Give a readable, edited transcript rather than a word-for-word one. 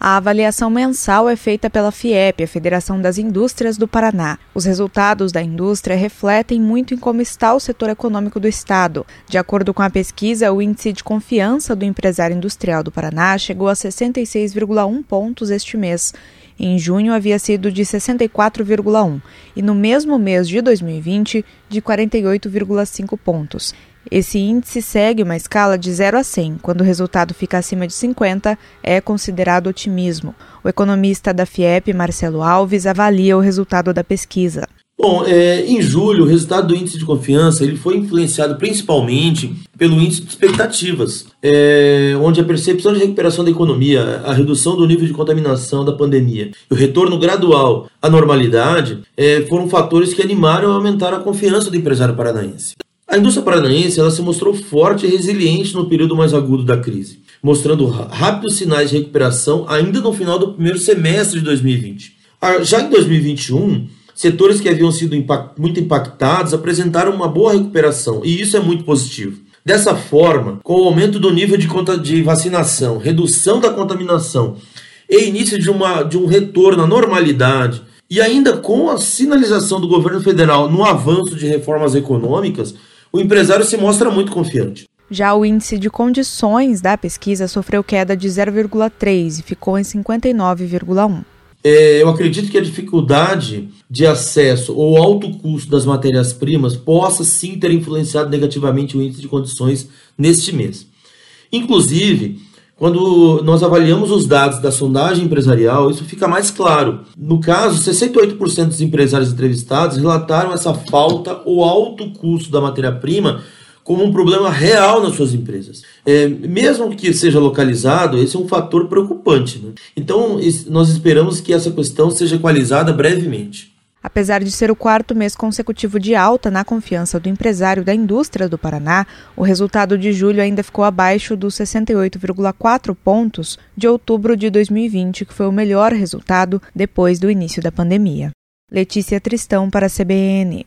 A avaliação mensal é feita pela FIEP, a Federação das Indústrias do Paraná. Os resultados da indústria refletem muito em como está o setor econômico do estado. De acordo com a pesquisa, o índice de confiança do empresário industrial do Paraná chegou a 66,1 pontos este mês. Em junho havia sido de 64,1 e no mesmo mês de 2020 de 48,5 pontos. Esse índice segue uma escala de 0 a 100. Quando o resultado fica acima de 50, é considerado otimismo. O economista da FIEP, Marcelo Alves, avalia o resultado da pesquisa. Bom, em julho, o resultado do índice de confiança ele foi influenciado principalmente pelo índice de expectativas, onde a percepção de recuperação da economia, a redução do nível de contaminação da pandemia e o retorno gradual à normalidade foram fatores que animaram e aumentaram a confiança do empresário paranaense. A indústria paranaense ela se mostrou forte e resiliente no período mais agudo da crise, mostrando rápidos sinais de recuperação ainda no final do primeiro semestre de 2020. Já em 2021, setores que haviam sido muito impactados apresentaram uma boa recuperação, e isso é muito positivo. Dessa forma, com o aumento do nível de vacinação, redução da contaminação e início de um retorno à normalidade, e ainda com a sinalização do governo federal no avanço de reformas econômicas, o empresário se mostra muito confiante. Já o índice de condições da pesquisa sofreu queda de 0,3 e ficou em 59,1. Eu acredito que a dificuldade de acesso ou alto custo das matérias-primas possa sim ter influenciado negativamente o índice de condições neste mês. Inclusive, quando nós avaliamos os dados da sondagem empresarial, isso fica mais claro. No caso, 68% dos empresários entrevistados relataram essa falta ou alto custo da matéria-prima como um problema real nas suas empresas. Mesmo que seja localizado, esse é um fator preocupante, né? Então, nós esperamos que essa questão seja equalizada brevemente. Apesar de ser o quarto mês consecutivo de alta na confiança do empresário da indústria do Paraná, o resultado de julho ainda ficou abaixo dos 68,4 pontos de outubro de 2020, que foi o melhor resultado depois do início da pandemia. Letícia Tristão para a CBN.